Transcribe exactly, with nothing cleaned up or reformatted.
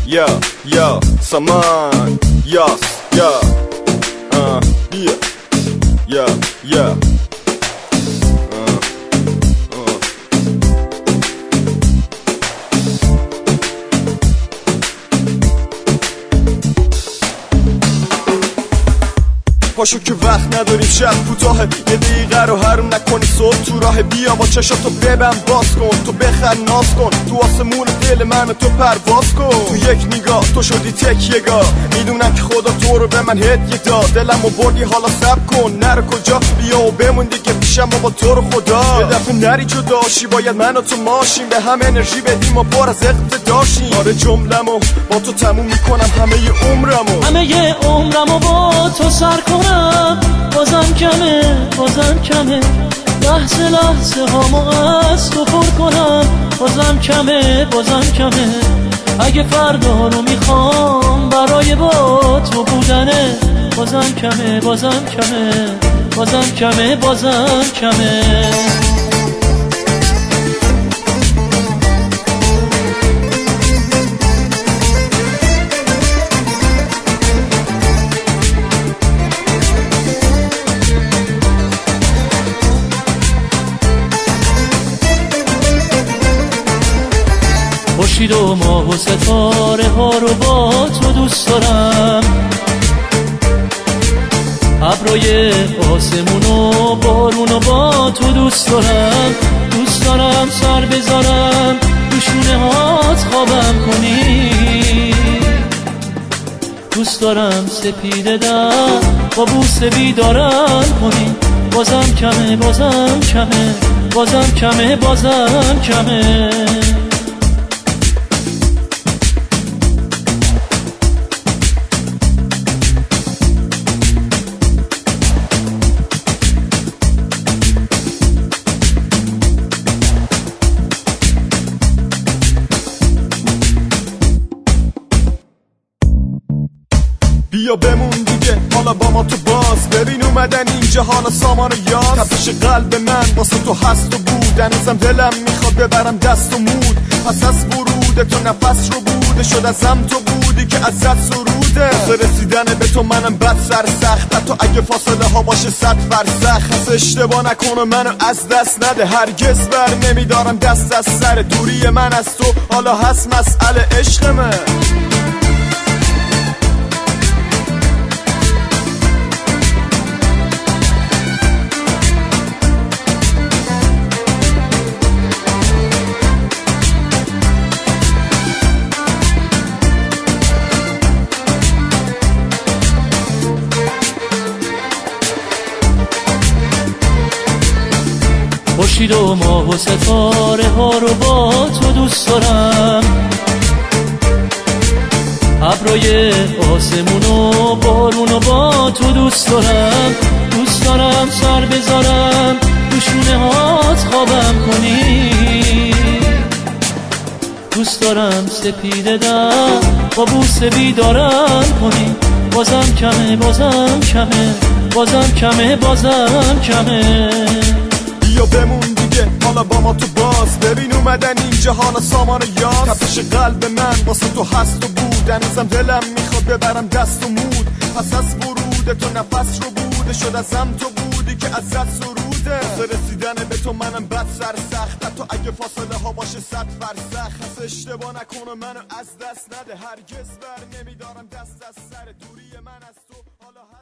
Yo, yo, saman, yes, yeah, uh, yeah, yeah, yeah. پاشو که وقت نداریم، شب کوتاهه، یه دقیقه رو حروم نکنی، صبح تو راه بیا با چشاتو ببن باز کن، تو بخر ناز کن، تو آسمون دل من تو پرواز کن، تو یک نگاه تو شدی تکیه‌گاه، میدونم که خدا تو رو به من هدیه داد، دلمو بردی حالا صبر کن، نرو کجا بیا و بمون دیگه پیشم با تو رو خدا، یه دفعه نری جداشی، باید من و تو ماشیم، به هم انرژی بدیم و پر از اقتداشیم، آره جمله‌مو با تو تموم میکنم، همه ی عمرمو همه ی عمرمو با تو سر کنم، بازم کمه بازم کمه، لحظه لحظه هامو از تو پر کنم، بازم کمه بازم کمه، اگه فردا رو میخوام برای با تو بودنه، بازم کمه بازم کمه، بازم کمه بازم کمه. خورشید و ماه و ستاره ها رو با تو دوست دارم، ابرای آسمون و بارون رو با تو دوست دارم، دوست دارم سر بذارم تو شونه هات خوابم کنی، دوست دارم سپیده در با بوسه بیدارم کنی، بازم کمه بازم کمه، بازم کمه بازم کمه. بیا بمون دیگه حالا با ما تو باز، ببین اومدن اینجا حالا سامان و یاز، تپش قلب من واسه تو هست و بود، هنوزم دلم میخواد ببرم دست و مود، پس از ورود تو نفس رو بوده شد ازم تو بودی که ازت سروده، واسه رسیدن به تو منم بد سر سخت، حتی اگه فاصله ها باشه صد فرسخ، پس اشتباه نکنه منو از دست نده، هرگز بر نمیدارم دست از سر دوری من از تو، حالا هست مسئله عشق من. خورشید و ماه و ستاره ها رو با تو دوست دارم، ابرای آسمون و بارون رو با تو دوست دارم، دوست دارم سر بذارم تو شونه هات خوابم کنی، دوست دارم سپیده در با بوسه بیدارم کنی، بازم کمه بازم کمه، بازم کمه بازم کمه. بیا بمون دیگه حالا با ما تو باز، ببین اومدن اینجا حالا سامان و یاز، تپش قلب من واسه تو هست و بود، هنوزم دلم میخواد ببرم دست و مود، پس از ورود تو نفس رو بوده شد ازم تو بودی که ازت سروده، واسه رسیدن به تو منم بد سر سخت، حتی اگه فاصله ها باشه صد فرسخ، پس اشتباه نکنه منو از دست نده، هرگز بر نمیدارم دست از سر دوری من از تو، حالا